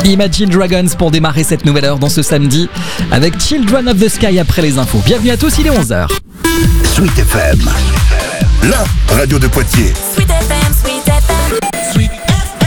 Imagine Dragons pour démarrer cette nouvelle heure dans ce samedi avec Children of the Sky après les infos. Bienvenue à tous, il est 11h. Sweet FM, la radio de Poitiers. Sweet FM, Sweet FM, Sweet FM.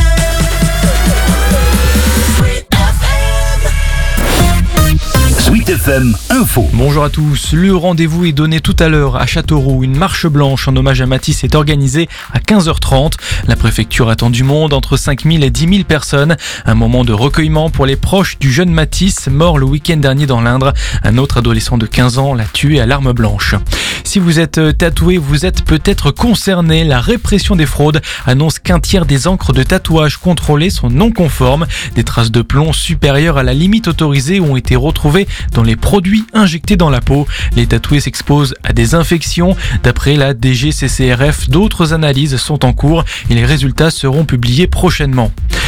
Sweet FM Info. Bonjour à tous, le rendez-vous est donné tout à l'heure à Châteauroux. Une marche blanche en hommage à Matisse est organisée à 15h30. La préfecture attend du monde, entre 5000 et 10 000 personnes. Un moment de recueillement pour les proches du jeune Matisse, mort le week-end dernier dans l'Indre. Un autre adolescent de 15 ans l'a tué à l'arme blanche. Si vous êtes tatoué, vous êtes peut-être concerné. La répression des fraudes annonce qu'un tiers des encres de tatouage contrôlées sont non conformes. Des traces de plomb supérieures à la limite autorisée ont été retrouvées dans les produits injectés dans la peau. Les tatoués s'exposent à des infections. D'après la DGCCRF, d'autres analyses sont en cours et les résultats seront publiés prochainement.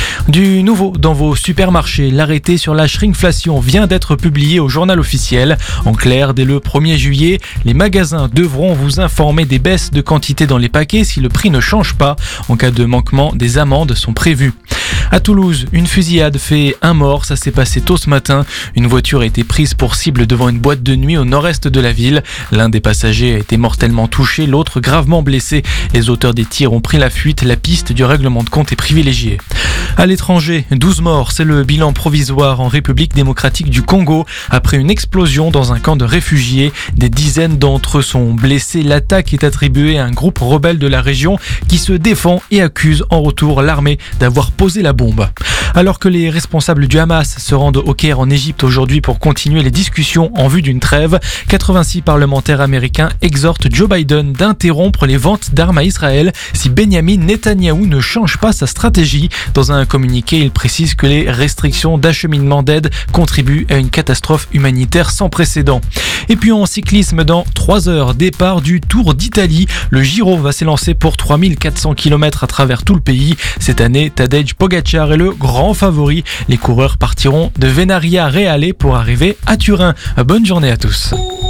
Du nouveau dans vos supermarchés, l'arrêté sur la shrinkflation vient d'être publié au journal officiel. En clair, dès le 1er juillet, les magasins devront vous informer des baisses de quantité dans les paquets si le prix ne change pas. En cas de manquement, des amendes sont prévues. À Toulouse, une fusillade fait un mort, ça s'est passé tôt ce matin. Une voiture a été prise pour cible devant une boîte de nuit au nord-est de la ville. L'un des passagers a été mortellement touché, l'autre gravement blessé. Les auteurs des tirs ont pris la fuite, la piste du règlement de compte est privilégiée. À l'étranger, 12 morts, c'est le bilan provisoire en République démocratique du Congo. Après une explosion dans un camp de réfugiés, des dizaines d'entre eux sont blessés. L'attaque est attribuée à un groupe rebelle de la région qui se défend et accuse en retour l'armée d'avoir posé la bombe. Alors que les responsables du Hamas se rendent au Caire en Égypte aujourd'hui pour continuer les discussions en vue d'une trêve, 86 parlementaires américains exhortent Joe Biden d'interrompre les ventes d'armes à Israël si Benjamin Netanyahou ne change pas sa stratégie. Dans un communiqué, il précise que les restrictions d'acheminement d'aide contribuent à une catastrophe humanitaire sans précédent. Et puis en cyclisme, dans 3 heures, départ du Tour d'Italie. Le Giro va s'élancer pour 3400 km à travers tout le pays. Cette année, Tadej Pogacar est le grand favori. Les coureurs partiront de Venaria Reale pour arriver à Turin. Bonne journée à tous.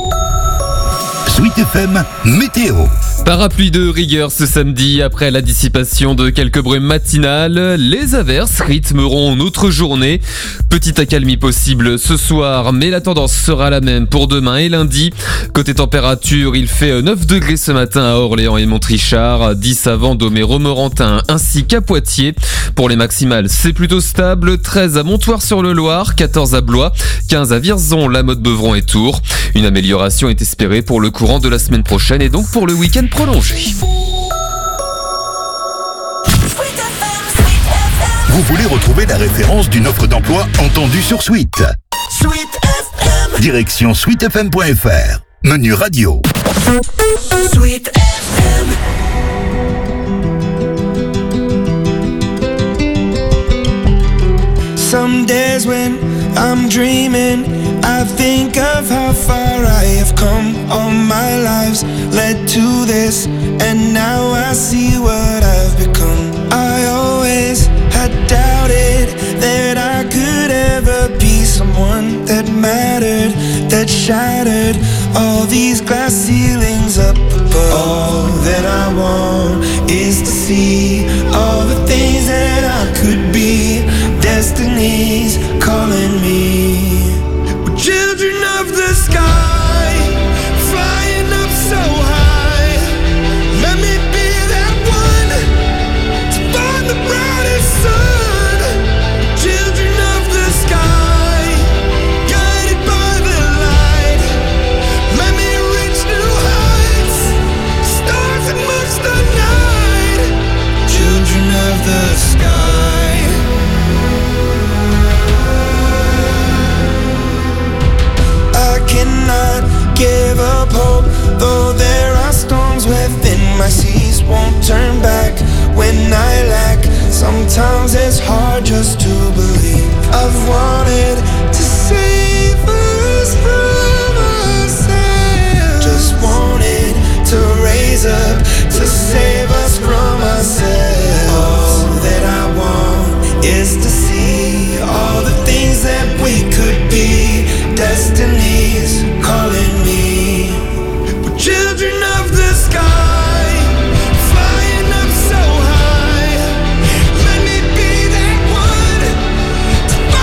Sweet FM Météo. Parapluie de rigueur ce samedi après la dissipation de quelques brumes matinales. Les averses rythmeront notre journée. Petite accalmie possible ce soir, mais la tendance sera la même pour demain et lundi. Côté température, il fait 9 degrés ce matin à Orléans et Montrichard, 10 à Vendôme et Romorantin ainsi qu'à Poitiers. Pour les maximales, c'est plutôt stable. 13 à Montoire-sur-le-Loir, 14 à Blois, 15 à Vierzon, La Motte-Beuvron et Tours. Une amélioration est espérée pour le courant de la semaine prochaine et donc pour le week-end prolongé. Vous voulez retrouver la référence d'une offre d'emploi entendue sur Sweet. Sweet FM. Direction sweetfm.fr. Menu radio. Sweet FM. Some days when I'm dreaming, I think of how far I have come. All my lives led to this, and now I see what I've become. I always had doubted that I could ever be someone that mattered, that shattered all these glass ceilings up above. All that I want is to see all the things that I could be. Destiny's calling me. We're children of the sky, flying up so high. Let me be that one to find the brightest sun. Children of the sky, guided by the light. Let me reach new heights, stars amongst the night. Children of the sky. Cannot give up hope, though there are storms within my seas. Won't turn back when I lack. Sometimes it's hard just to believe. I've wanted to save us from ourselves. Just wanted to raise up to save us from ourselves. All that I want is to see all the things that we could be. Destiny's calling me. We're children of the sky, flying up so high. Let me be that one to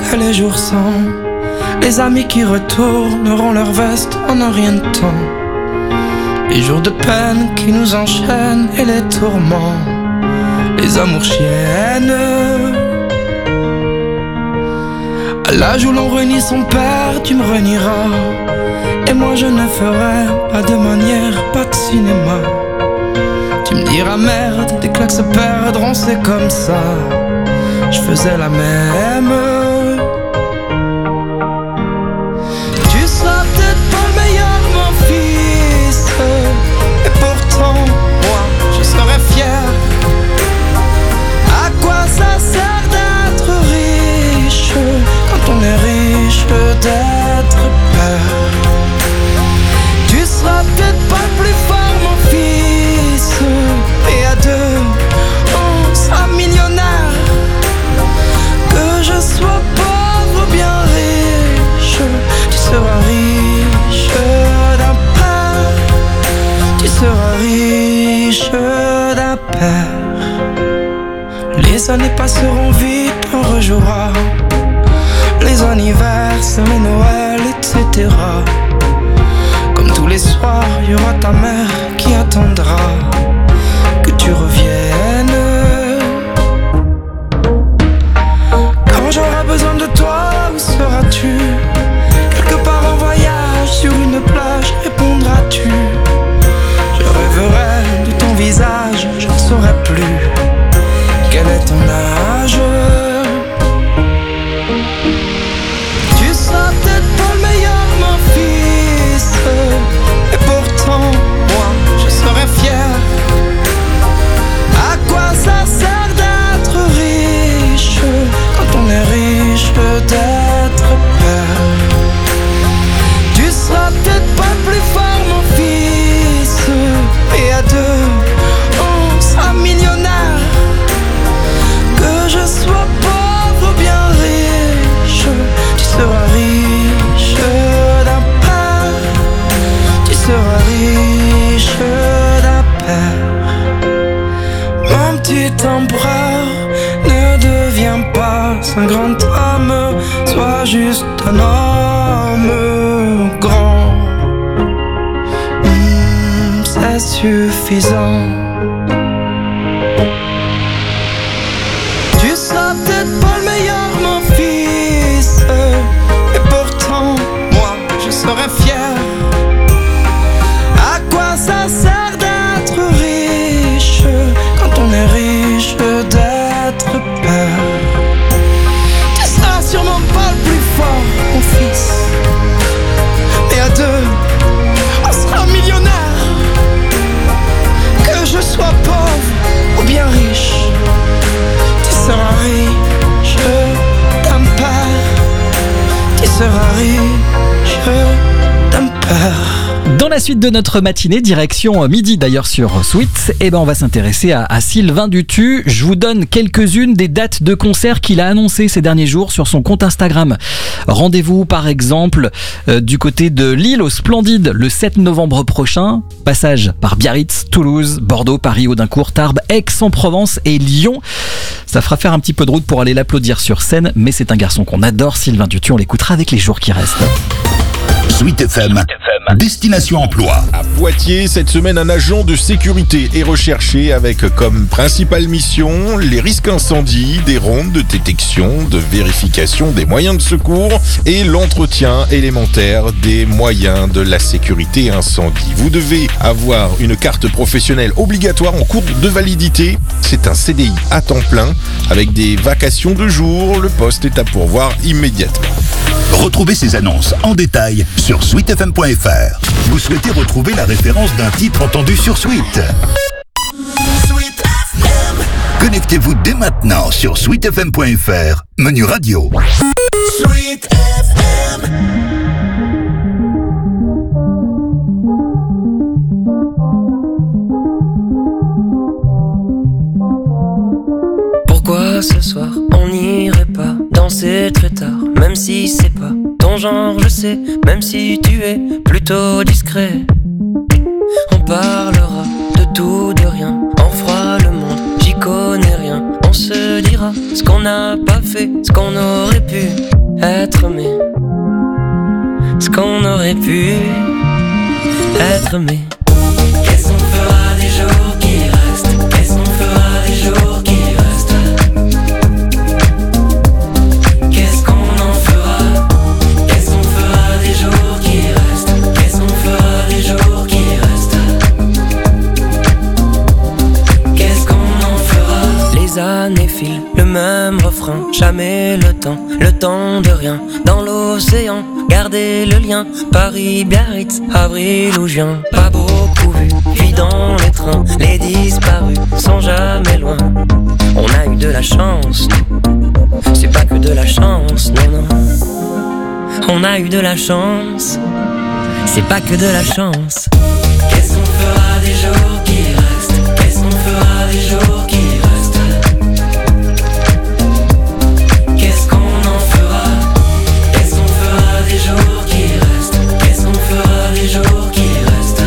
et les jours sans. Les amis qui retourneront leur veste en un rien de temps. Les jours de peine qui nous enchaînent et les tourments. Les amours chiennes. À l'âge où l'on renie son père, tu me renieras. Et moi je ne ferai pas de manière, pas de cinéma. Tu me diras merde, tes claques se perdront, c'est comme ça. Je faisais la même. Tu seras peut-être pas le meilleur, mon fils. Et pourtant, moi, je serais fier. À quoi ça sert d'être riche quand on est riche d'être père? Tu seras peut-être pas le plus fort, mon fils. Et à deux, on sera millionnaire. Que je sois pauvre ou bien riche, tu seras riche d'un père. Tu seras riche d'un père. Les années passeront vite, on rejouera les anniversaires, les Noëls, etc. Comme tous les soirs, il y aura ta mère qui attendra que tu reviennes. Quand j'aurai besoin de toi, où seras-tu? Quelque part en voyage, sur une plage, répondras-tu? Je rêverai de ton visage, je ne saurai plus quel est ton âge. Tu seras peut-être pas le meilleur, mon fils. Et pourtant, moi, je serai fier. À quoi ça sert d'être riche quand on est riche d'être père? Tu seras peut-être pas le plus fort, mon fils. Et à deux, on sera millionnaire. Que je sois pauvre ou bien riche, tu seras riche d'un père. Tu seras riche d'un père. Mon petit empereur, ne deviens pas un grand homme, sois juste un homme grand. C'est suffisant. Tu seras peut-être pas le meilleur, mon fils. Et pourtant, moi, je serai fier. À quoi ça sert d'être riche quand on est riche d'être père? Tu seras sûrement pas le plus fort, mon fils. Mais à deux, on sera millionnaire. Que je sois pauvre ou bien riche, tu seras riche d'un père. Tu seras riche d'un père. Dans la suite de notre matinée, direction midi d'ailleurs sur Sweet, on va s'intéresser à Sylvain Dutu. Je vous donne quelques-unes des dates de concerts qu'il a annoncées ces derniers jours sur son compte Instagram. Rendez-vous par exemple du côté de Lille au Splendide le 7 novembre prochain. Passage par Biarritz, Toulouse, Bordeaux, Paris, Audincourt, Tarbes, Aix-en-Provence et Lyon. Ça fera faire un petit peu de route pour aller l'applaudir sur scène, mais c'est un garçon qu'on adore, Sylvain Dutu. On l'écoutera avec les jours qui restent. Sweet FM, Destination Emploi. À Poitiers, cette semaine, un agent de sécurité est recherché avec comme principale mission les risques incendies, des rondes de détection, de vérification des moyens de secours et l'entretien élémentaire des moyens de la sécurité incendie. Vous devez avoir une carte professionnelle obligatoire en cours de validité. C'est un CDI à temps plein avec des vacations de jour. Le poste est à pourvoir immédiatement. Retrouvez ces annonces en détail sur sweetfm.fr. Vous souhaitez retrouver la référence d'un titre entendu sur Sweet? Sweet FM. Connectez-vous dès maintenant sur sweetfm.fr, menu radio. Sweet FM. Pourquoi ce soir on n'irait pas danser très tard? Même si c'est pas ton genre, je sais, même si tu es plutôt discret. On parlera de tout, de rien, on fera le monde, j'y connais rien. On se dira ce qu'on n'a pas fait, ce qu'on aurait pu. être aimé. Ce qu'on aurait pu être aimé. Qu'est-ce qu'on fera des jours qui restent? Qu'est-ce qu'on fera des jours qui restent? Qu'est-ce qu'on en fera? Qu'est-ce qu'on fera des jours qui restent? Qu'est-ce qu'on fera des jours qui restent? Qu'est-ce qu'on en fera? Les années filent, le même refrain, jamais le temps de rien. Dans l'océan, gardez le lien. Paris, Biarritz, avril ou juin. Pas beaucoup vu, puis dans les trains, les disparus sont jamais loin. On a eu de la chance, c'est pas que de la chance, non, non. On a eu de la chance, c'est pas que de la chance. Qu'est-ce qu'on fera des jours qui restent? Qu'est-ce qu'on fera des jours qui restent? Qu'est-ce qu'on en fera? Qu'est-ce qu'on fera des jours qui restent? Qu'est-ce qu'on fera des jours qui restent?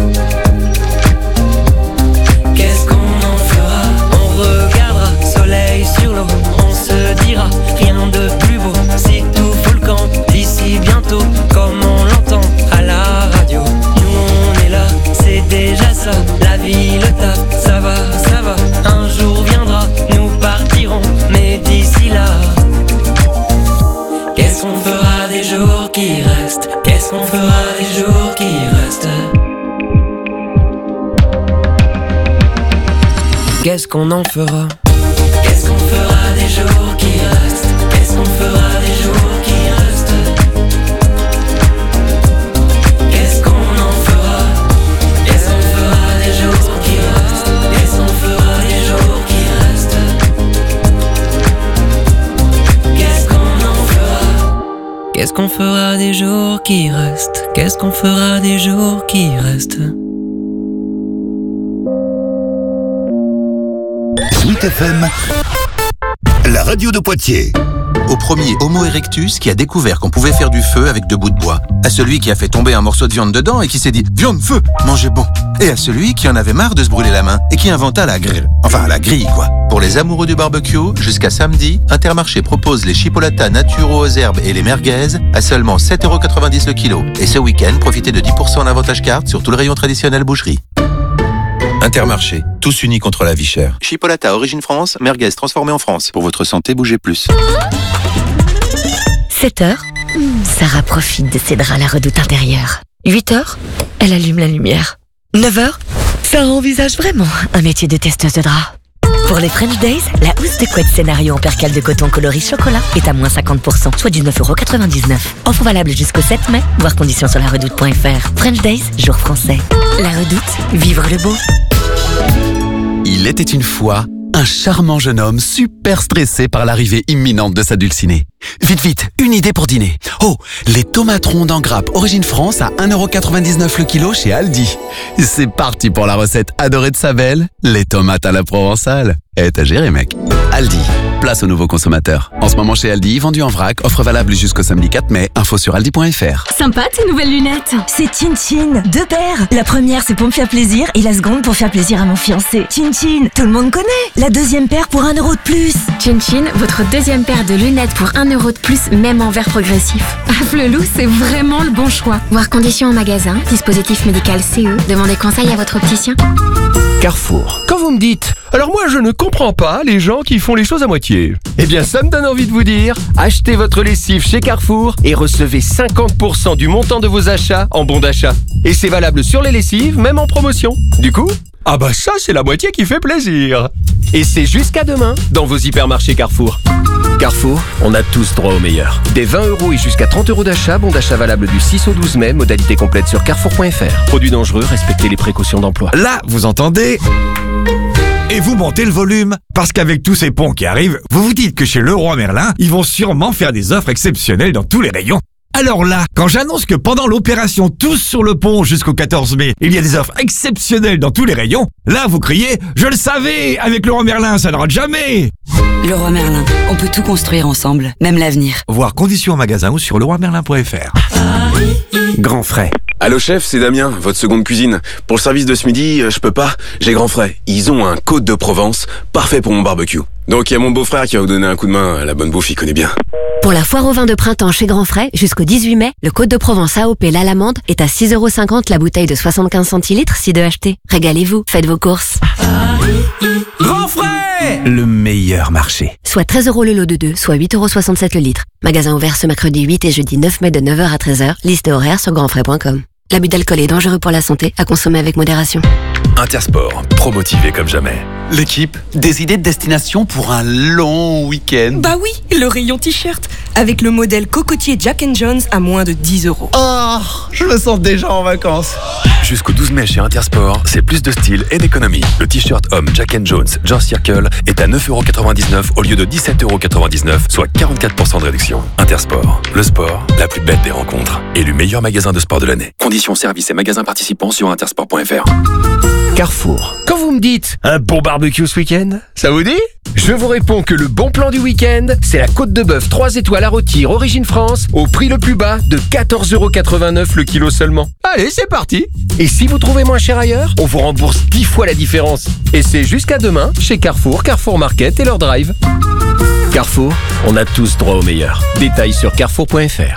Qu'est-ce qu'on en fera? On regardera soleil sur l'eau, on se dira rien de plus beau. Si tout fout le camp d'ici bientôt, comme on l'entend à la radio. Nous on est là, c'est déjà ça. La vie, le taf, ça va, ça va. Un jour viendra, nous partirons, mais d'ici là, qu'est-ce qu'on fera des jours qui restent? Qu'est-ce qu'on fera des jours qui restent? Qu'est-ce qu'on en fera? Qu'est-ce qu'on fera des jours qui restent? Qu'est-ce qu'on fera des jours qui restent? Qu'est-ce qu'on en fera? Qu'est-ce qu'on fera des jours qui restent? Qu'est-ce qu'on fera des jours qui restent? Qu'est-ce qu'on en fera? Qu'est-ce qu'on fera des jours qui restent? Qu'est-ce qu'on fera des jours qui restent? Sweet FM, la radio de Poitiers. Au premier Homo erectus qui a découvert qu'on pouvait faire du feu avec 2 bouts de bois. À celui qui a fait tomber un morceau de viande dedans et qui s'est dit « Viande, feu, mangez bon !» Et à celui qui en avait marre de se brûler la main et qui inventa la grille. Enfin, la grille, quoi. Pour les amoureux du barbecue, jusqu'à samedi, Intermarché propose les chipolatas naturaux aux herbes et les merguez à seulement 7,90€ le kilo. Et ce week-end, profitez de 10% en avantage carte sur tout le rayon traditionnel boucherie. Intermarché, tous unis contre la vie chère. Chipolata origine France, merguez transformée en France. Pour votre santé, bougez plus. 7h, Sarah profite de ses draps à la redoute intérieure. 8h, elle allume la lumière. 9h, Sarah envisage vraiment un métier de testeuse de draps. Pour les French Days, la housse de couette scénario en percale de coton coloris chocolat est à moins 50%, soit 19,99€. Offre valable jusqu'au 7 mai, voir conditions sur laredoute.fr. French Days, jour français. La Redoute, vivre le beau. Il était une fois un charmant jeune homme super stressé par l'arrivée imminente de sa dulcinée. Vite, vite, une idée pour dîner. Oh, les tomates rondes en grappe Origine France à 1,99€ le kilo chez Aldi. C'est parti pour la recette adorée de sa belle, les tomates à la provençale. T'as géré, mec. Aldi, place aux nouveaux consommateurs. En ce moment chez Aldi, vendu en vrac, offre valable jusqu'au samedi 4 mai, info sur aldi.fr. Sympa tes nouvelles lunettes. C'est Chin Chin, 2 paires. La première c'est pour me faire plaisir et la seconde pour faire plaisir à mon fiancé. Chin Chin, tout le monde connaît. La deuxième paire pour 1€ de plus. Chin Chin, votre deuxième paire de lunettes pour 1€ de plus, même en verre progressif. Ah, Flelou, c'est vraiment le bon choix. Voir conditions en magasin, dispositif médical CE. Demandez conseil à votre opticien. Carrefour. Quand vous me dites « Alors moi je ne comprends pas les gens qui font les choses à moitié », eh bien ça me donne envie de vous dire « Achetez votre lessive chez Carrefour et recevez 50% du montant de vos achats en bon d'achat. » Et c'est valable sur les lessives, même en promotion. Du coup, ah bah ça c'est la moitié qui fait plaisir. Et c'est jusqu'à demain dans vos hypermarchés Carrefour. Carrefour, on a tous droit au meilleur. Des 20€ et jusqu'à 30€ d'achat, bon d'achat valable du 6 au 12 mai, modalité complète sur carrefour.fr. Produits dangereux, respectez les précautions d'emploi. Là, vous entendez ? Et vous montez le volume, parce qu'avec tous ces ponts qui arrivent, vous vous dites que chez Leroy Merlin, ils vont sûrement faire des offres exceptionnelles dans tous les rayons. Alors là, quand j'annonce que pendant l'opération Tous sur le pont jusqu'au 14 mai, il y a des offres exceptionnelles dans tous les rayons, là vous criez « Je le savais, avec Leroy Merlin, ça ne rate jamais !» Leroy Merlin, on peut tout construire ensemble, même l'avenir. Voir conditions en magasin ou sur leroymerlin.fr. Grand frais. Allô chef, c'est Damien, votre seconde cuisine. Pour le service de ce midi, je peux pas, j'ai grand frais. Ils ont un Côte de Provence, parfait pour mon barbecue. Donc il y a mon beau-frère qui va vous donner un coup de main, la bonne bouffe il connaît bien. Pour la foire au vin de printemps chez Grand Frais, jusqu'au 18 mai, le Côte de Provence AOP l'Alamande est à 6,50€ la bouteille de 75 centilitres si 2 achetés. Régalez-vous, faites vos courses. Grand Frais, Le meilleur marché. Soit 13€ le lot de 2, soit 8,67€ le litre. Magasin ouvert ce mercredi 8 et jeudi 9 mai de 9h à 13h. Liste et horaire sur grandfrais.com. L'abus d'alcool est dangereux pour la santé, à consommer avec modération. Intersport, promotivé comme jamais. L'équipe, des idées de destination pour un long week-end. Bah oui, le rayon t-shirt, avec le modèle cocotier Jack & Jones à moins de 10€. Oh, je me sens déjà en vacances. Jusqu'au 12 mai chez Intersport, c'est plus de style et d'économie. Le t-shirt homme Jack & Jones George Circle est à 9,99€ au lieu de 17,99€, soit 44% de réduction. Intersport, le sport, la plus belle des rencontres. Élu meilleur magasin de sport de l'année. Conditions, services et magasins participants sur intersport.fr. Carrefour. Quand vous me dites un bon barbecue ce week-end, ça vous dit? Je vous réponds que le bon plan du week-end, c'est la côte de bœuf 3 étoiles à rôtir Origine France au prix le plus bas de 14,89€ le kilo seulement. Allez, c'est parti. Et si vous trouvez moins cher ailleurs, on vous rembourse 10 fois la différence. Et c'est jusqu'à demain chez Carrefour, Carrefour Market et leur drive. Carrefour, on a tous droit au meilleur. Détails sur carrefour.fr.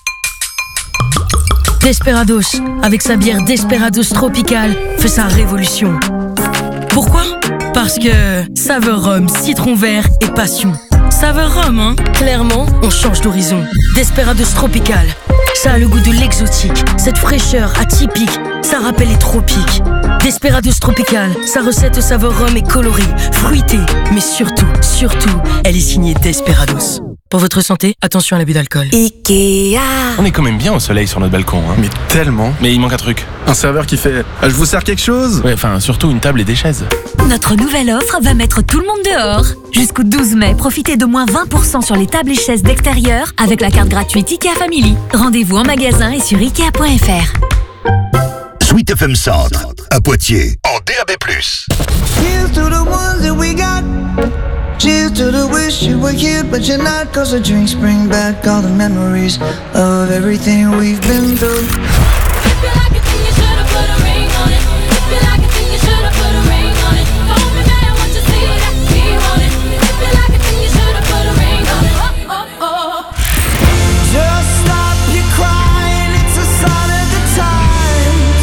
Desperados, avec sa bière Desperados Tropical, fait sa révolution. Pourquoi? Parce que saveur rhum, citron vert et passion. Saveur rhum, hein? Clairement, on change d'horizon. Desperados Tropical, ça a le goût de l'exotique, cette fraîcheur atypique, ça rappelle les tropiques. Desperados Tropical, sa recette saveur rhum est colorée, fruitée, mais surtout, elle est signée Desperados. Pour votre santé, attention à l'abus d'alcool. Ikea. On est quand même bien au soleil sur notre balcon, hein. Mais tellement. Mais il manque un truc. Un serveur qui fait « Je vous sers quelque chose ?» Ouais, enfin, surtout une table et des chaises. Notre nouvelle offre va mettre tout le monde dehors. Jusqu'au 12 mai, profitez de moins 20% sur les tables et chaises d'extérieur avec la carte gratuite Ikea Family. Rendez-vous en magasin et sur Ikea.fr. Sweet FM Centre, à Poitiers, en DAB+. Here's to the ones that we got. Cheers to the wish you were here, but you're not. Cause the drinks bring back all the memories of everything we've been through. If you like it, then you should've put a ring on it. If you like it, then you should've put a ring on it. Don't be mad once you see that we want it. If you like it, then you should've put a ring on it. Oh, oh, oh. Just stop your crying, it's a sign of the times.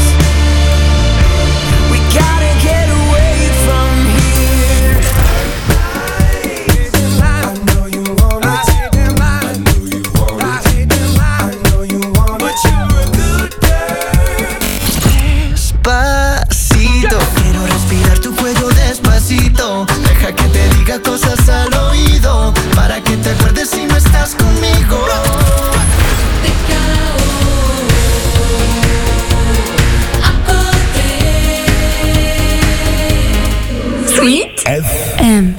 We gotta get away from here. Despacito, quiero respirar tu cuello despacito. Deja que te diga cosas al oído, para que te acuerdes si no estás conmigo. Sweet FM.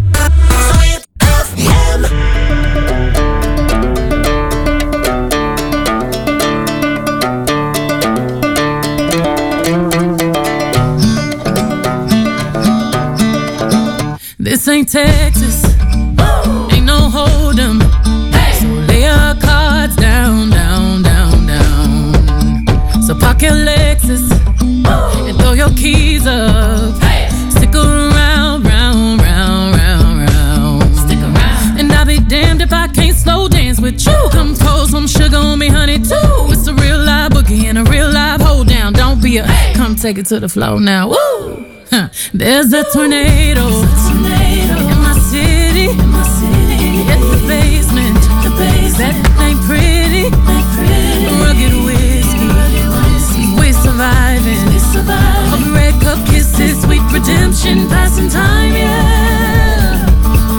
This ain't Texas, ain't no hold'em. So lay your cards down, down, down, down. So park your Lexus and throw your keys up. Stick around, round, round, round, round. Stick around. And I'll be damned if I can't slow dance with you. Come pour some sugar on me, honey, too. It's a real live boogie and a real live hold down. Don't be a come take it to the floor now. Woo! Huh. There's a tornado in my city, at the basement. That ain't pretty. Rugged whiskey, we're surviving. Of red cup kisses, sweet redemption, passing time, yeah.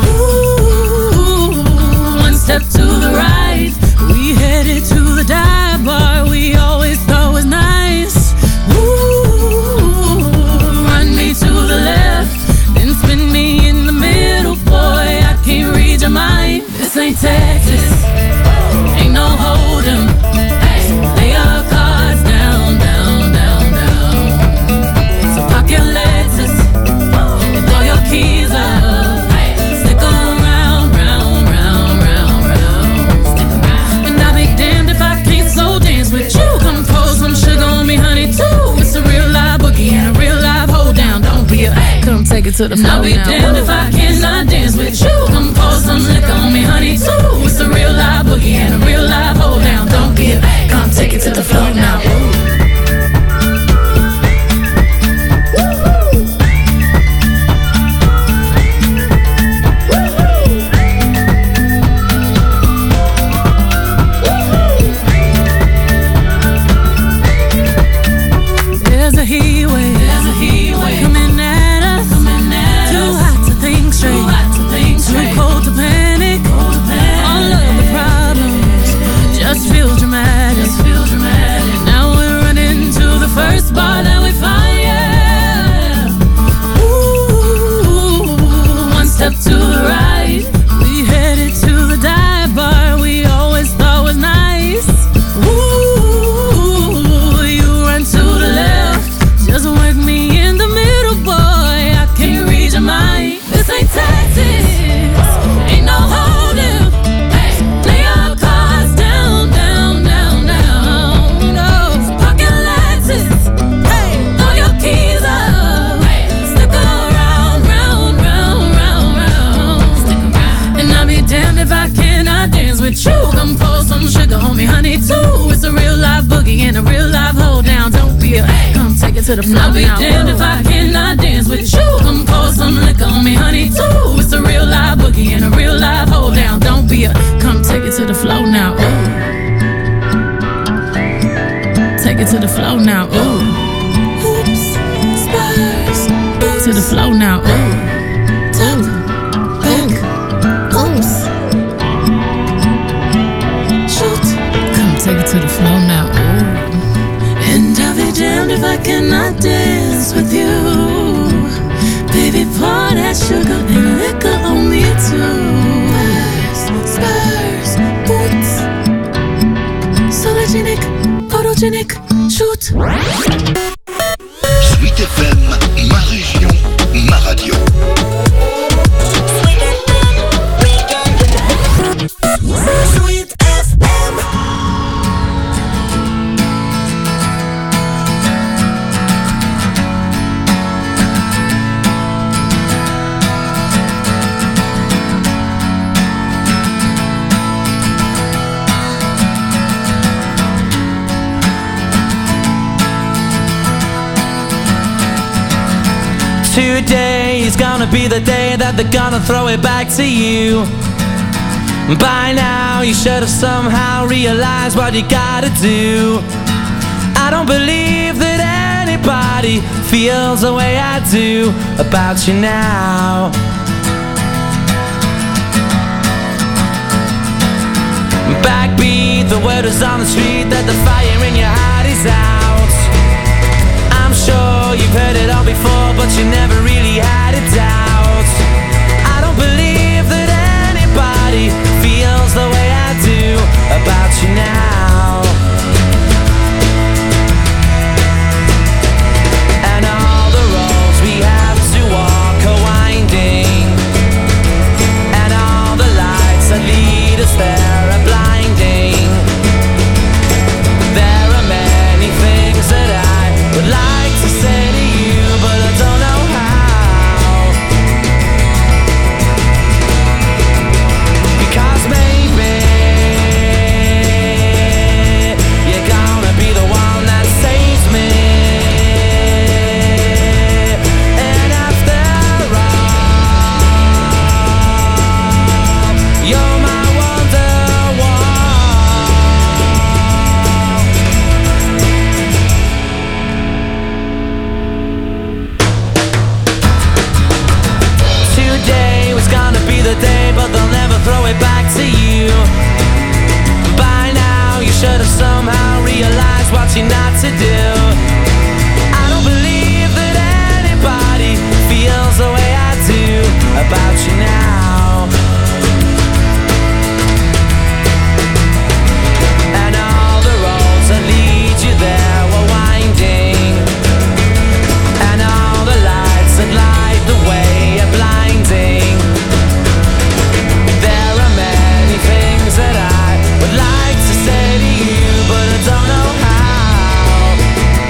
Ooh, one step to the right, we headed to the dive bar we always thought was nice. To the left, then spin me in the middle, boy, I can't read your mind. This ain't Texas, ain't no hold'em. Lay your cards down, down, down, down. So park your Lexus and throw your keys up. Stick around, round, round, round, round. And I'll be damned if I can't slow dance with you. Come pour some sugar on me, honey, too. It's a real live boogie and a real live hold down. Don't be a come take it to the floor. I'll be damned if I cannot dance with you. Come pour some liquor on me, honey, too. It's a real life. Come pour some sugar on me, honey, too. It's a real life boogie and a real life hold down. Don't be a come take it to the floor. I'll be damned if I cannot dance with you. Come pour some liquor on me, honey, too. It's a real life boogie and a real life hold down. Don't be a come take it to the floor now. Ooh. Take it to the floor now. Ooh. Oops, spurs. To the floor now. Ooh. Take it to the floor now, ooh. And I'll be damned if I cannot dance with you. Baby, pour that sugar and liquor on me too. Spurs, boots. Sologenic, photogenic, shoot. Sweet FM, ma région, ma radio. Sweet FM. Today is gonna be the day that they're gonna throw it back to you. By now you should have somehow realized what you gotta do. I don't believe that anybody feels the way I do about you now. Backbeat, the word is on the street that the fire in your heart is out. I'm sure you've heard it all before, but you never really had a doubt. I don't believe that anybody feels the way I do about you now. And all the roads we have to walk are winding, and all the lights that lead us there are blinding. There are many things that I would like to say to you, but I don't know how. Because maybe you're gonna be the one that saves me. And after all, you're my Wonderwall. Today was gonna be the day, but they'll never throw it back to you. By now you should have somehow realized what you're not to do. I don't believe that anybody feels the way I do about you now. And all the roads that lead you there were winding, and all the lights that light the way are blinding. There are many things that I would like to say to you, but I don't know how.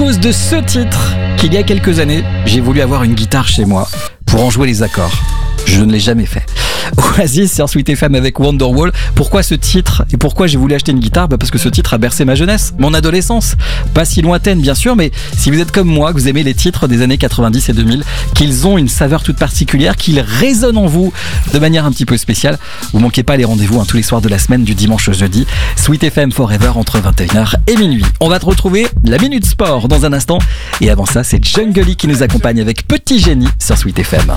cause de ce titre qu'il y a quelques années, j'ai voulu avoir une guitare chez moi pour en jouer les accords. Je ne l'ai jamais fait. Oasis sur Sweet FM avec Wonderwall. Pourquoi ce titre et pourquoi j'ai voulu acheter une guitare ? Parce que ce titre a bercé ma jeunesse, mon adolescence. Pas si lointaine bien sûr, mais si vous êtes comme moi, que vous aimez les titres des années 90 et 2000, qu'ils ont une saveur toute particulière, qu'ils résonnent en vous de manière un petit peu spéciale, vous manquez pas les rendez-vous tous les soirs de la semaine du dimanche au jeudi. Sweet FM Forever entre 21h et minuit. On va te retrouver la Minute Sport dans un instant. Et avant ça, c'est Jungle qui nous accompagne avec Petit Génie sur Sweet FM.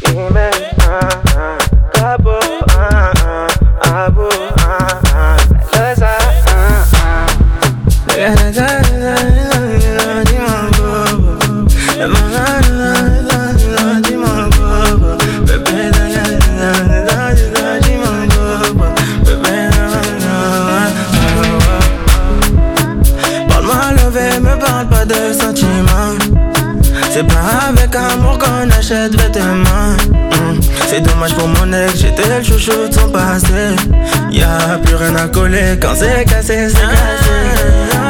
Parle-moi levé, me parle pas de sentiments. C'est pas avec amour qu'on achète vêtements. C'est dommage pour mon ex, j'étais le chouchou de son passé. Y'a plus rien à coller, quand c'est cassé, c'est cassé.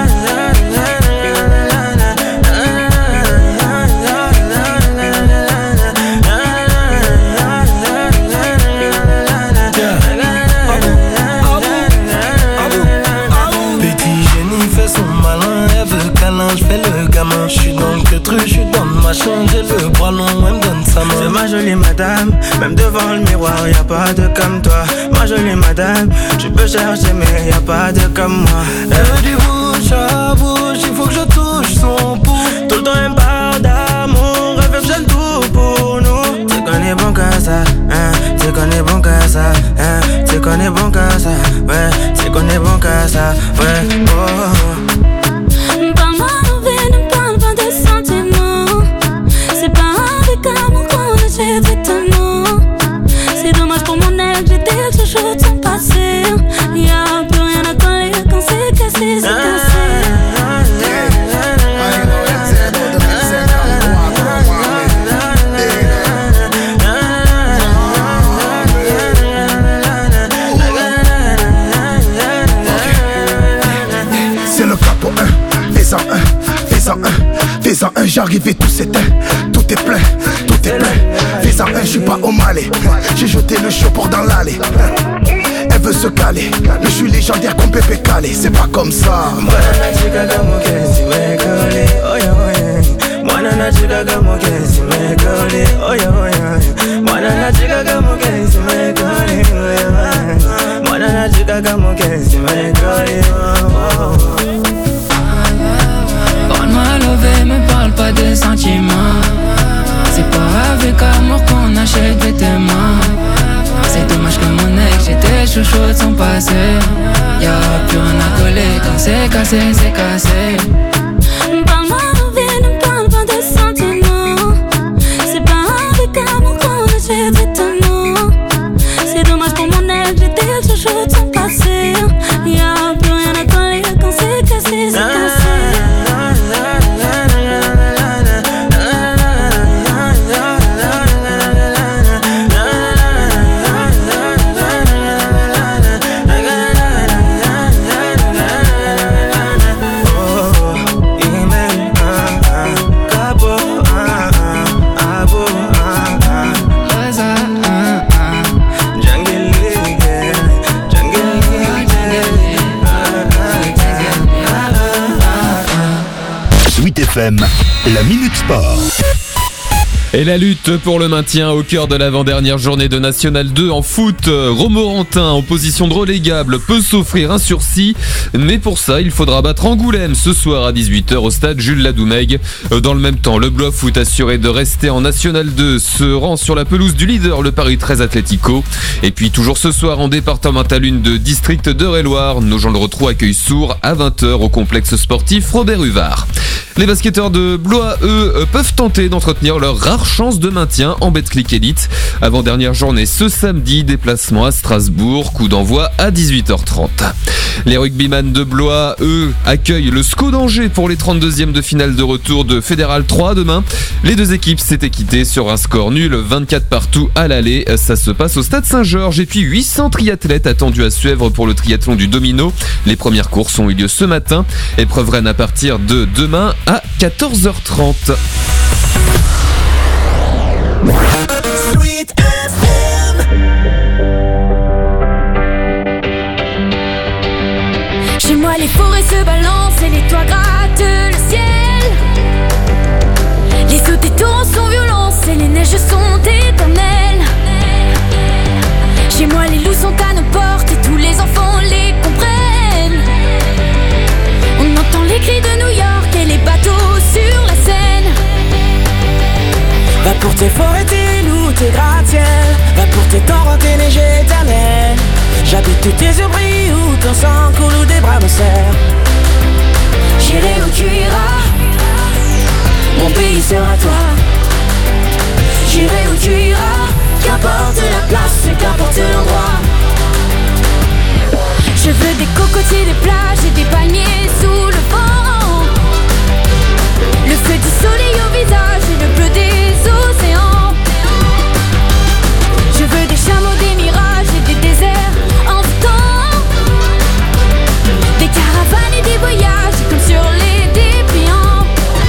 Je fais le gamin, je suis dans le truc, je suis dans ma chambre, j'ai le bras long, elle me donne sa main. C'est ma jolie madame, même devant le miroir, y'a pas de comme toi. Ma jolie madame, tu peux chercher mais y'a pas de comme moi. Elle veut du bouche à bouche, il faut que je touche son pouls. Tout le temps elle me parle d'amour, elle veut que j'aime tout pour nous. Tu qu'on est bon qu'à ça, hein, tu qu'on est bon qu'à ça, hein, tu qu'on est bon qu'à ça, ouais, tu qu'on est bon qu'à ça, ouais, oh. Ne parle pas de sentiments. C'est pas avec amour qu'on achète vêtements. C'est dommage pour mon ex, j'étais le chouchou de son passé. Y'a plus rien à coller quand c'est cassé, c'est cassé. C'est le capo 1, fais-en un, j'arrive et tout s'éteint. Tout est plein, fais-en un, je suis pas au Malais. J'ai jeté le chopper dans l'allée. Elle veut se caler, je suis légendaire comme Pépé Calé. C'est pas comme ça. Parle-moi levé, me parle pas de sentiments. C'est pas avec amour qu'on achète vêtements. C'est dommage que mon ex, j'étais chouchou de son passé. Y'a plus rien à coller quand c'est cassé, c'est cassé. Parle-moi levé, ne parle pas de sentiments. C'est pas avec amour qu'on achète vêtements. C'est dommage pour mon ex, j'étais chouchou de son passé. Y'a plus rien à coller quand c'est cassé, c'est cassé. FM, la Minute Sport. Et la lutte pour le maintien au cœur de l'avant-dernière journée de National 2 en foot. Romorantin en position de relégable peut s'offrir un sursis, mais pour ça il faudra battre Angoulême ce soir à 18h au stade Jules Ladoumègue. Dans le même temps, le Blois Foot assuré de rester en National 2 se rend sur la pelouse du leader, le Paris 13 Atlético. Et puis toujours ce soir en départemental 1 de district d'Eure-et-Loire, Nogent-le-Rotrou accueille Sourds à 20h au complexe sportif Robert Huvard. Les basketteurs de Blois, eux, peuvent tenter d'entretenir leur rare chance de maintien en Betclic Elite. Avant-dernière journée ce samedi, déplacement à Strasbourg, coup d'envoi à 18h30. Les rugbyman de Blois, eux, accueillent le SCO d'Angers pour les 32e de finale de retour de Fédéral 3 demain. Les deux équipes s'étaient quittées sur un score nul, 24-partout à l'aller. Ça se passe au stade Saint-Georges et puis 800 triathlètes attendus à Suèvre pour le triathlon du Domino. Les premières courses ont eu lieu ce matin. Épreuve reine à partir de demain à 14h30. Sweet FM. Chez moi les forêts se balancent et les toits grattent le ciel. Les eaux des torrents sont violents et les neiges sont éternelles. Chez moi les loups sont à nos portes et tous les enfants les comprennent. On entend les cris de New York et les bateaux sur la Seine. Va pour tes forêts, tes loups, tes gratte-ciel. Va pour tes torrents, tes neiges éternelles. J'habite où tes yeux brillent, où ton sang coule, où des bras me serrent. J'irai où tu iras, Mon pays sera toi. j'irai où tu iras. Qu'importe la place et qu'importe l'endroit. Je veux des cocotiers, des plages et des palmiers sous le vent. Le feu du soleil au visage et le bleu des océans. Je veux des chameaux, des mirages et des déserts en temps. Des caravanes et des voyages comme sur les dépliants.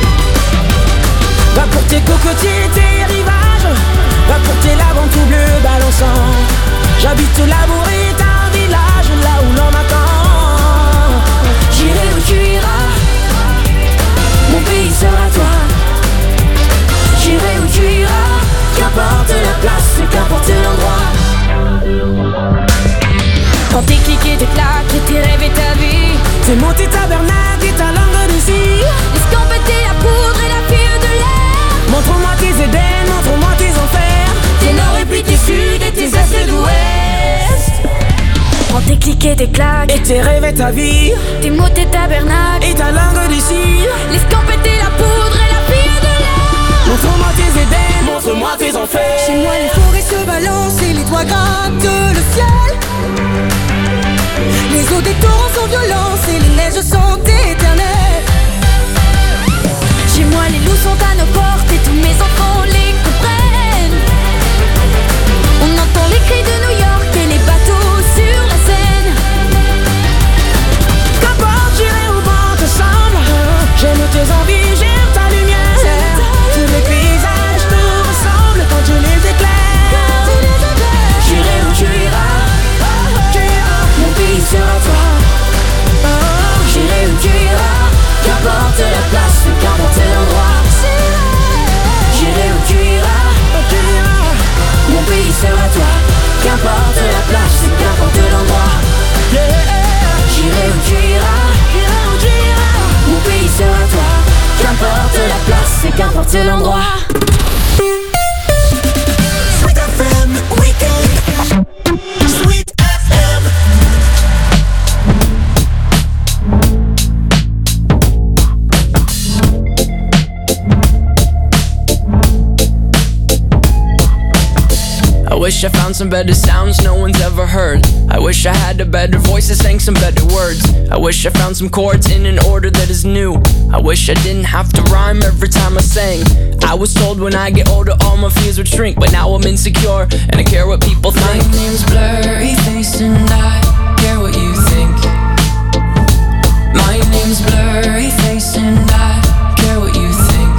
Va pour tes cocotiers et tes rivages. Va pour tes laves en tout bleu balançant. J'habite l'amour est un village là où l'on m'attend. J'irai où tu iras, Mon pays sera toi. j'irai où tu iras. Qu'importe la place et qu'importe l'endroit. Quand tes clics et tes claques et tes rêves et ta vie, Tes mots, tes tabernacles et ta langue de cire. escampetez la poudre et la pire de l'air. Montre-moi tes Éden, montre-moi tes enfers. Tes nord et puis tes sud et tes est et d'ouest. Quand tes clics et tes claques Et tes rêves et ta vie. tes mots, tes tabernacles Et ta langue de cire. l'escampetez la poudre et la pire de l'air. Montre-moi tes Éden, montre-moi tes enfers. Chez moi les forêts se balancent et les toits grattent le ciel. Les eaux des torrents sont violentes et les neiges sont éternelles. Chez moi les loups sont à nos portes et tous mes enfants les comprennent. On entend les cris de New York et les bateaux sur la Seine. Qu'importe, j'irai où vent te semble. J'aime tes envies, j'aime ta lumière. Tous les paysages te ressemblent quand tu les éclaires. J'irai où tu iras, Mon pays sera toi. j'irai où tu iras. Qu'importe la place, qu'importe l'endroit. J'irai où tu iras, Mon pays sera toi. Qu'importe la place, qu'importe l'endroit. j'irai où tu iras. Mon pays sera toi. Qu'importe la place, et qu'importe l'endroit. Sweet FM Weekend. Sweet FM. I wish I found some better sounds no one's ever heard. I wish I had a better voice that sang some better words. I wish I found some chords in an order that is new. I wish I didn't have to rhyme every time I sang. I was told when I get older all my fears would shrink, but now I'm insecure and I care what people think. My name's Blurry Face and I care what you think. My name's Blurry Face and I care what you think.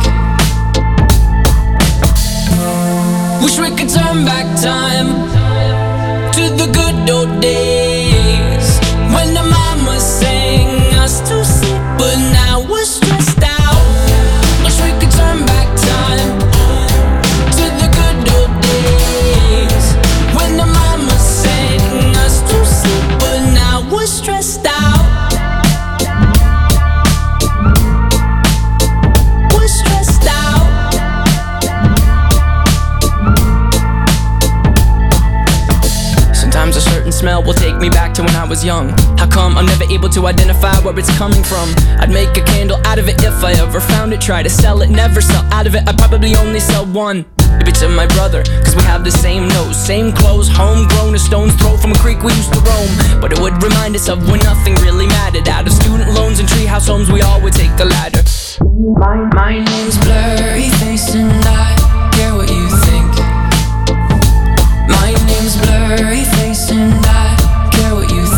Wish we could turn back time to the good old days when the mama sang us to sleep, but now we're stressed out. Wish we could turn back time to the good old days when the mama sang us to sleep, but now we're stressed out. We're stressed out. Sometimes a certain smell will take to when I was young. How come I'm never able to identify where it's coming from? I'd make a candle out of it if I ever found it. Try to sell it, never sell out of it. I'd probably only sell one. Maybe to my brother, cause we have the same nose, same clothes, homegrown, a stone's throw from a creek we used to roam. But it would remind us of when nothing really mattered. Out of student loans and treehouse homes, we all would take the ladder. My name's Blurry Face and I care what you think. My name's Blurry Face and I care what you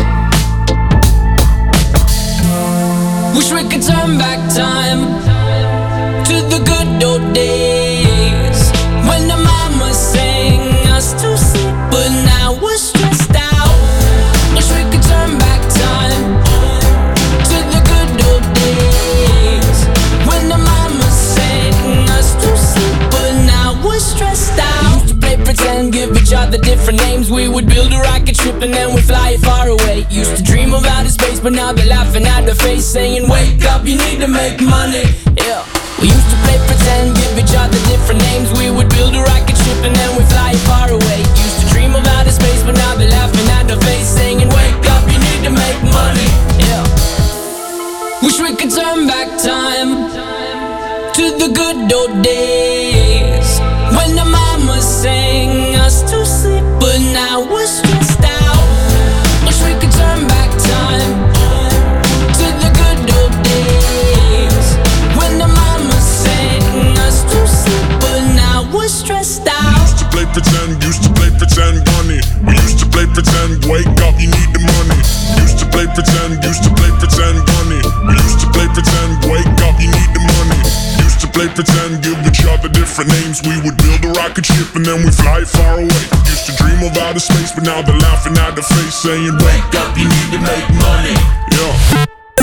think. Wish we could turn back time to the good old days when the mama sang us to sleep, but now we're stressed out. Wish we could turn back time to the good old days when the mama sang us to sleep, but now we're stressed out. We used to play pretend, give each other different names. We would build a rocket ship and then we'd fly it far away. Used to dream of outer space, but now they're laughing at the face, saying wake up, you need to make money. Yeah. We used to play pretend, give each other different names. We would build a rocket ship and then we'd fly it far away. Used to dream of outer space, but now they're laughing at the face, saying wake up, you need to make money. Yeah. Wish we could turn back time to the good old days when the mama sang us to sleep, but now we're stressed out. Wish we could turn back time to the good old days when the mama sang us to sleep, but now we're stressed out. Used to play pretend, bunny. We used to play pretend, wake up, you need the money. Used to play pretend, bunny. We used to play pretend, wake up, you need the money. Used to play pretend, give each other different names. We would build a rocket ship and then we fly far away. Used to dream of outer space, but now they're laughing at the face, saying wake up, you need to make money. Yeah.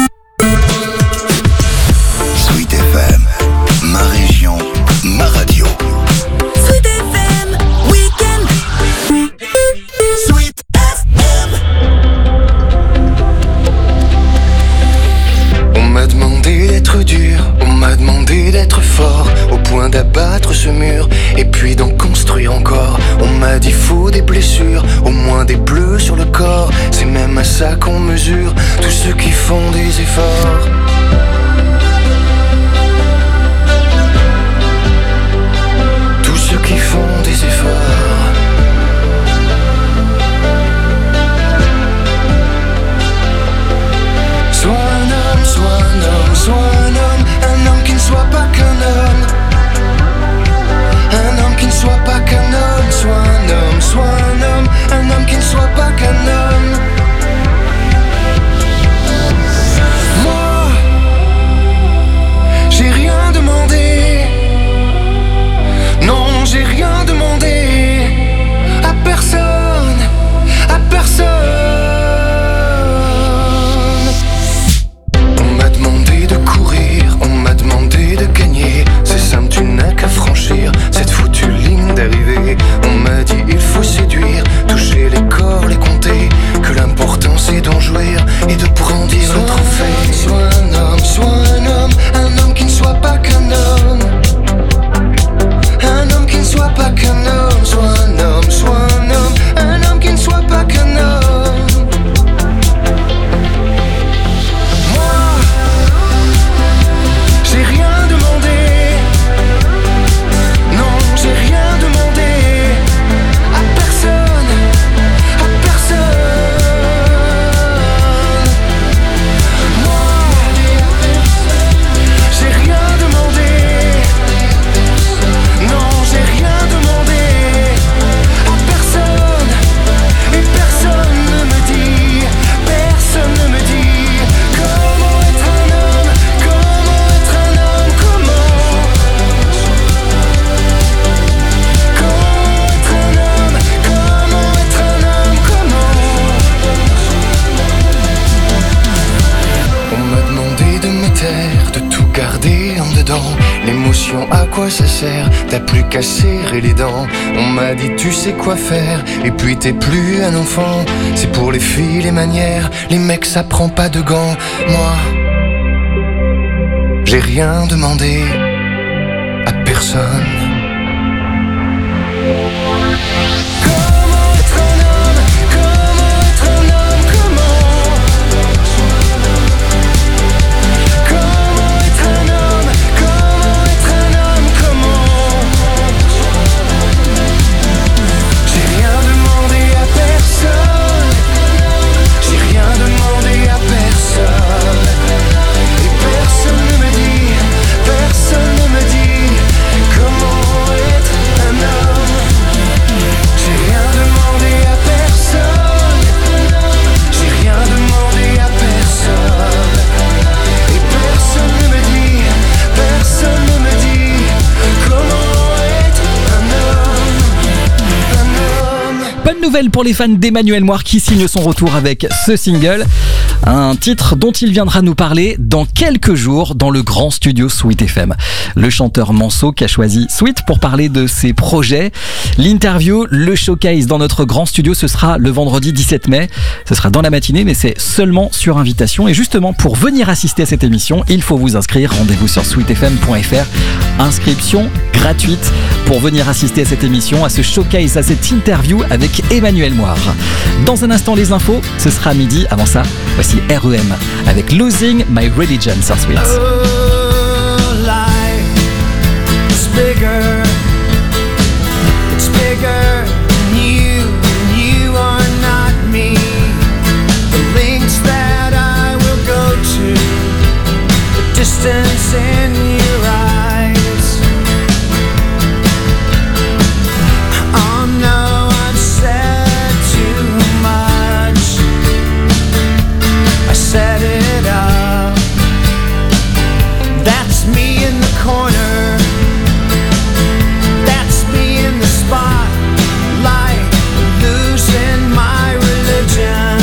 Sweet FM, ma région, ma radio. Sweet FM, week-end. Sweet FM. On m'a demandé d'être dur, on m'a demandé d'être fort, au point d'abattre ce mur, et puis d'en construire encore. On m'a dit faut des blessures, au moins des bleus sur le corps. C'est même à ça qu'on mesure tous ceux qui font des efforts. Tous ceux qui font des efforts. Sois un homme, sois un homme, sois un homme qui ne soit pas qu'un homme. Un homme qui ne soit pas qu'un homme. Sois un homme, sois un homme qui ne soit pas qu'un homme. Moi, j'ai rien demandé. Non, j'ai rien demandé à personne, à personne. On m'a demandé de courir, on m'a demandé de gagner. C'est simple, tu n'as qu'à franchir cette foutue ligne d'arrivée. On m'a dit il faut séduire, toucher les corps, les compter, que l'important c'est d'en jouir et de brandir le trophée. Sois un homme qui ne soit pas qu'un homme. Un homme qui ne soit pas qu'un homme. Sois un homme qui ne soit pas qu'un homme. Moi, j'ai rien demandé. Non, j'ai rien demandé à personne, à personne. Moi, j'ai rien demandé. Non, j'ai rien demandé à personne. Et personne ne me dit comment être un homme, comment être un homme, comment être un homme, comment être un homme, comment. On m'a demandé de me taire, de tout garder en dedans. L'émotion, à quoi ça sert? T'as plus qu'à serrer les dents. On m'a dit tu sais quoi faire, et puis t'es plus un enfant. C'est pour les filles les manières, les mecs ça prend pas de gants. Moi, j'ai rien demandé à personne. Comment être un homme, comment être un homme. Bonne nouvelle pour les fans d'Emmanuel Moir qui signe son retour avec ce single. Un titre dont il viendra nous parler dans quelques jours dans le grand studio Sweet FM. Le chanteur Manso qui a choisi Sweet pour parler de ses projets. L'interview, le showcase dans notre grand studio, ce sera le vendredi 17 mai. Ce sera dans la matinée, mais c'est seulement sur invitation. Et justement, pour venir assister à cette émission, il faut vous inscrire. Rendez-vous sur sweetfm.fr. Inscription gratuite pour venir assister à cette émission, à ce showcase, à cette interview avec Emmanuel Moir. Dans un instant, les infos, ce sera à midi. Avant ça, voici REM avec Losing My Religion sur Sweet. It's bigger than you are not me. The links that I will go to, the distance in your eyes. Oh no, I've said too much. I set it up. That's me in the corner. That's me in the spotlight, losing my religion,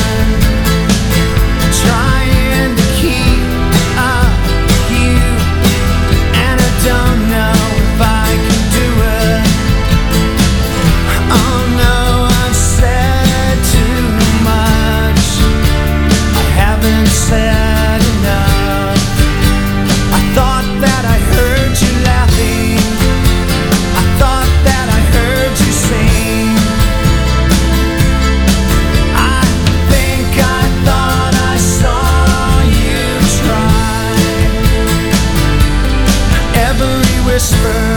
trying to keep up with you, and I don't know if I can do it. Oh no, I've said too much. I haven't said enough. I thought that I heard you laughing. I thought that I heard you sing. I think I thought I saw you try. Every whisper,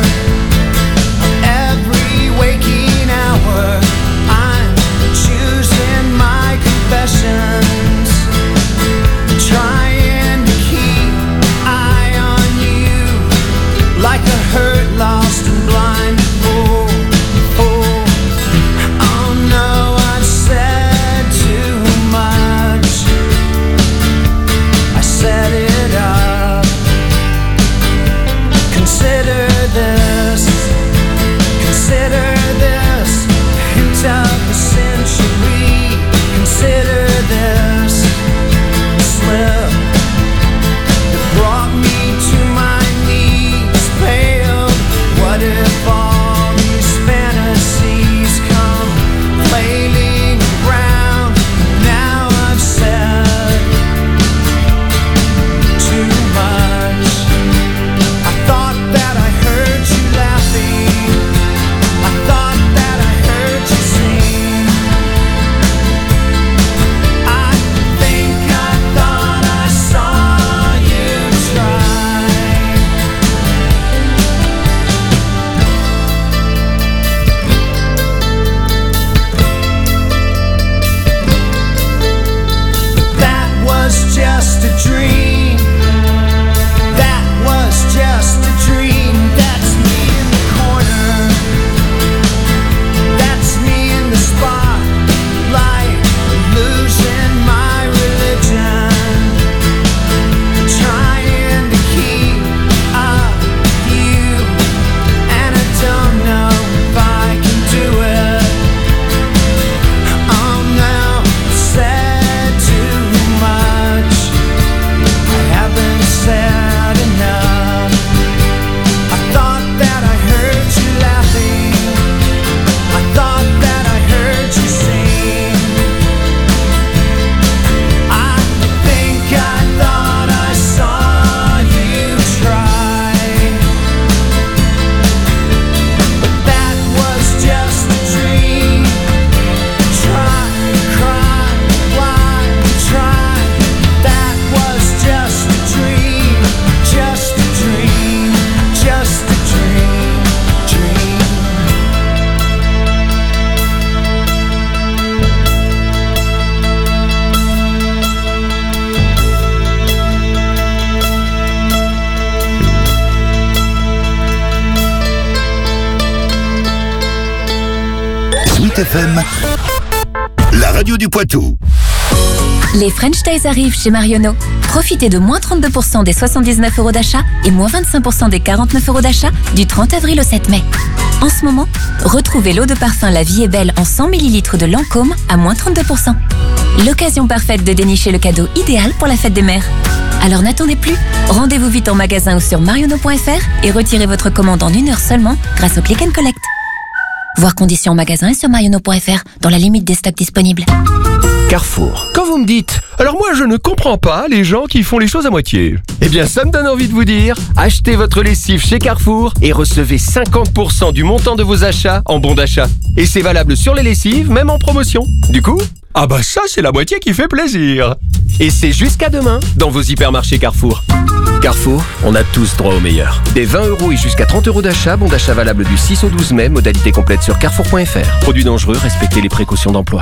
every waking hour, I'm choosing my confessions, trying to keep eye on you like a hurt, lost and blind fool. Oh no, I've said too much. I set it up. Consider this. Consider this. Hint of the century. Consider this. Slip that brought me to my knees, pale. What if all these fantasies come flailing around? Now I've said too much. I thought that I heard you laughing. I thought that I heard you sing. I think I thought I saw you try. That was just a dream. That was just a dream. That's me in the corner. That's me in the spotlight, losing my religion, trying to keep up with you, and I don't know if I can do it. Oh no, I've said too much. I haven't said enough. I thought that I heard you laughing. I thought that I heard you sing. I think I thought I saw you try. But that was just a dream. Try, cry, why try? That was just a dream. Just a dream. Just a dream. Dream. Sweet FM, la radio du Poitou. Les French Days arrivent chez Marionneau. Profitez de moins 32% des 79 € d'achat et moins 25% des 49 € d'achat du 30 avril au 7 mai. En ce moment, retrouvez l'eau de parfum La Vie est Belle en 100 ml de Lancôme à moins 32%. L'occasion parfaite de dénicher le cadeau idéal pour la fête des mères. Alors n'attendez plus, rendez-vous vite en magasin ou sur marionneau.fr et retirez votre commande en 1 heure seulement grâce au Click and Collect. Voir conditions en magasin et sur marionneau.fr dans la limite des stocks disponibles. Carrefour. Quand vous me dites « Alors moi je ne comprends pas les gens qui font les choses à moitié », eh bien ça me donne envie de vous dire « Achetez votre lessive chez Carrefour et recevez 50% du montant de vos achats en bon d'achat. » Et c'est valable sur les lessives, même en promotion. Du coup, ah bah ça c'est la moitié qui fait plaisir. Et c'est jusqu'à demain dans vos hypermarchés Carrefour. Carrefour, on a tous droit au meilleur. Des 20 € et jusqu'à 30 € d'achat, bon d'achat valable du 6 au 12 mai, modalité complète sur carrefour.fr. Produits dangereux, respectez les précautions d'emploi.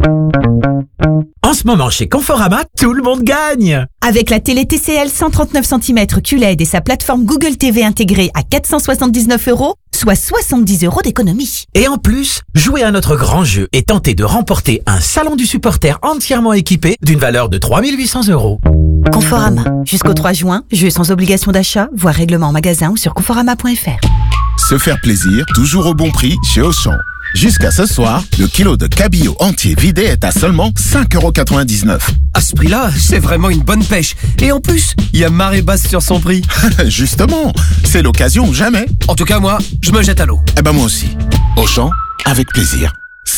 En ce moment, chez Conforama, tout le monde gagne! Avec la télé TCL 139 cm QLED et sa plateforme Google TV intégrée à 479 €, soit 70 € d'économie. Et en plus, jouez à notre grand jeu et tentez de remporter un salon du supporter entièrement équipé d'une valeur de 3 800 €. Conforama. Jusqu'au 3 juin, jeu sans obligation d'achat, voire règlement en magasin ou sur conforama.fr. Se faire plaisir, toujours au bon prix chez Auchan. Jusqu'à ce soir, le kilo de cabillaud entier vidé est à seulement 5,99 €. À ce prix-là, c'est vraiment une bonne pêche. Et en plus, il y a marée basse sur son prix. Justement, c'est l'occasion ou jamais. En tout cas, moi, je me jette à l'eau. Eh ben moi aussi. Auchan, avec plaisir.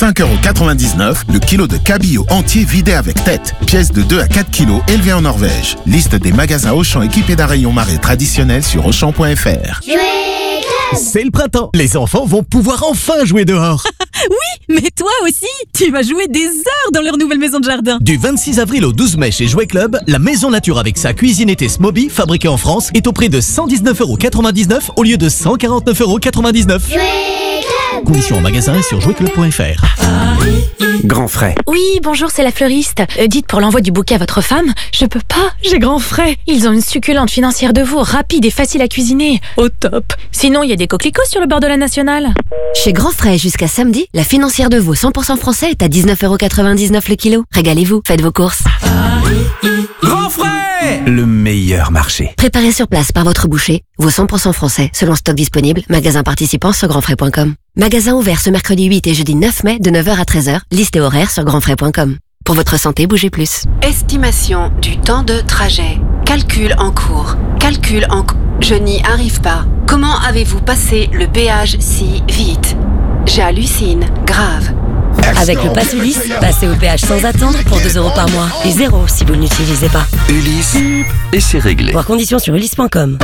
5,99 € le kilo de cabillaud entier vidé avec tête. Pièce de 2 à 4 kilos élevée en Norvège. Liste des magasins Auchan équipés d'un rayon marée traditionnel sur Auchan.fr. C'est le printemps. Les enfants vont pouvoir enfin jouer dehors. Oui, mais toi aussi, tu vas jouer des heures dans leur nouvelle maison de jardin. Du 26 avril au 12 mai chez Jouet Club, la maison nature avec sa cuisine été Smoby, fabriquée en France, est au prix de 119,99 € au lieu de 149,99 €. Conditions en magasin et sur jouetclub.fr. Grand frais. Oui, bonjour, c'est la fleuriste. Dites pour l'envoi du bouquet à votre femme, je peux pas, j'ai grand frais. Ils ont une succulente financière de veau, rapide et facile à cuisiner. Au top. Sinon, il y a des coquelicots sur le bord de la nationale. Chez Grand Frais, jusqu'à samedi, la financière de veau 100% français est à 19,99 € le kilo. Régalez-vous, faites vos courses. Grand frais! Le meilleur marché. Préparé sur place par votre boucher, veau 100% français, selon stock disponible, magasin participant sur grandfrais.com. Magasin ouvert ce mercredi 8 et jeudi 9 mai de 9h à 13h, liste et horaire sur grandfrais.com. Pour votre santé, bougez plus. Estimation du temps de trajet. Calcul en cours. Je n'y arrive pas. Comment avez-vous passé le péage si vite? J'hallucine. Grave. Avec le Pass Ulysse, passez au péage sans attendre pour 2 € par mois. Et 0 si vous ne l'utilisez pas. Ulysse, et c'est réglé. Voir conditions sur ulysse.com.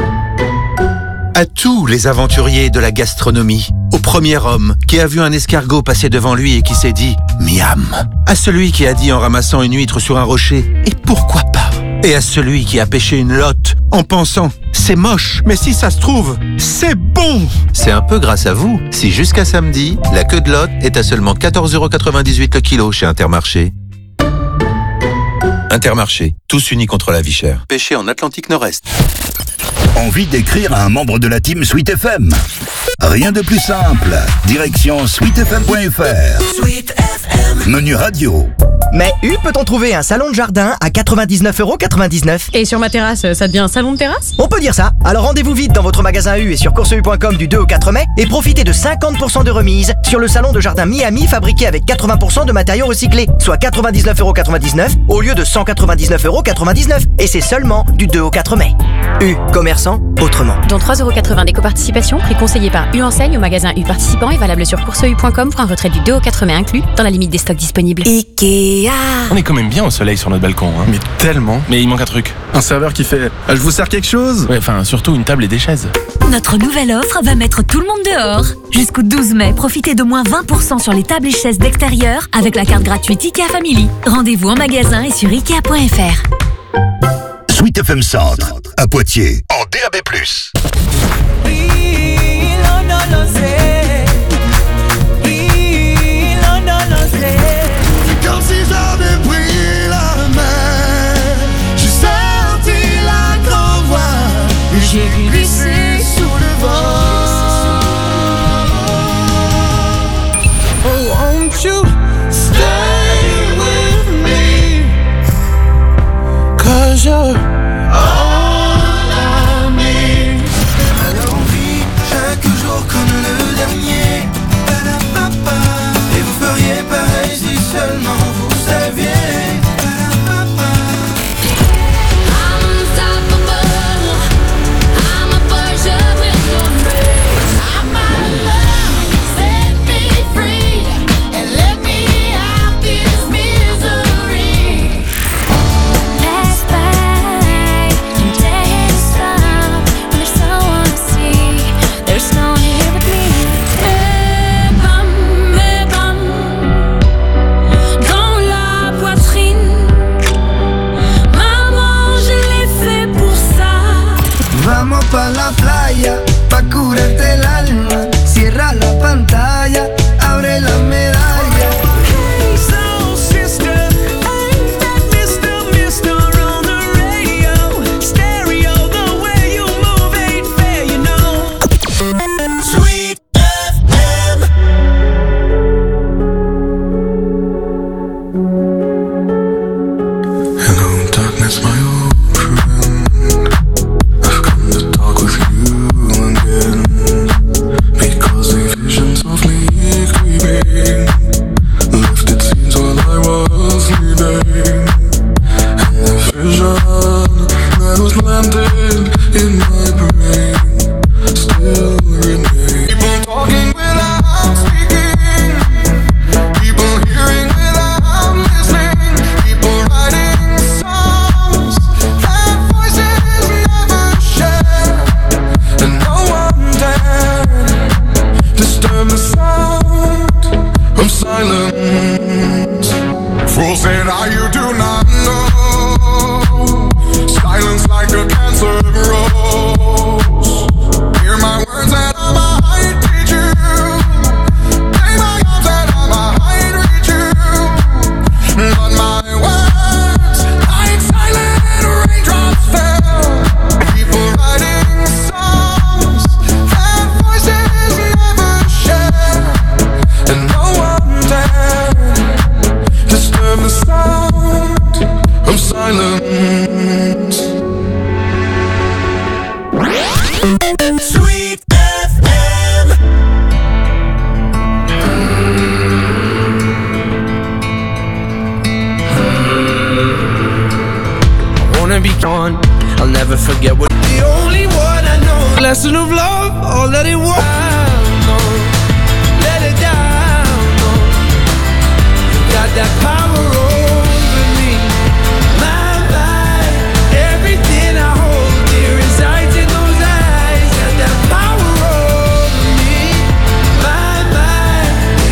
À tous les aventuriers de la gastronomie, au premier homme qui a vu un escargot passer devant lui et qui s'est dit « Miam », à celui qui a dit en ramassant une huître sur un rocher « Et pourquoi pas ?» et à celui qui a pêché une lotte en pensant « C'est moche, mais si ça se trouve, c'est bon !» C'est un peu grâce à vous si jusqu'à samedi, la queue de lotte est à seulement 14,98 € le kilo chez Intermarché. Intermarché, tous unis contre la vie chère. Pêché en Atlantique Nord-Est. Envie d'écrire à un membre de la team Sweet FM? Rien de plus simple. Direction sweetfm.fr. Menu radio. Mais peut-on trouver un salon de jardin à 99,99 €? Et sur ma terrasse, ça devient un salon de terrasse? On peut dire ça. Alors rendez-vous vite dans votre magasin U et sur courseu.com du 2 au 4 mai et profitez de 50% de remise sur le salon de jardin Miami fabriqué avec 80% de matériaux recyclés, soit 99,99 € au lieu de 199,99 €. Et c'est seulement du 2 au 4 mai. U, commerçant autrement. Dont 3,80 € d'éco-participation, prix conseillé par U Enseigne au magasin U participant et valable sur courseu.com pour un retrait du 2 au 4 mai inclus dans la limite des stocks disponibles. Ikea. On est quand même bien au soleil sur notre balcon, hein. Mais tellement. Mais il manque un truc. Un serveur qui fait « Je vous sers quelque chose ?» Ouais, enfin, surtout une table et des chaises. Notre nouvelle offre va mettre tout le monde dehors. Jusqu'au 12 mai, profitez de moins 20% sur les tables et chaises d'extérieur avec la carte gratuite IKEA Family. Rendez-vous en magasin et sur Ikea.fr. Sweet FM Centre, à Poitiers, en DAB+. Comme si j'avais pris la main, j'ai senti la grande voix et j'ai glissé sous le vent. Oh, won't you stay with me? sound of silence. Fools say that you do not know. Silence like a cancer grows. Hear my words and I might teach you. Lay my arms and I might reach you. But my words, like silent raindrops fell. People writing songs that voices never share. And no one dared disturb the sound of silence. Sweet FM. I wanna be gone, I'll never forget what the only one I know. Lesson of love, oh let it walk, no. Let it down, no. You got that power.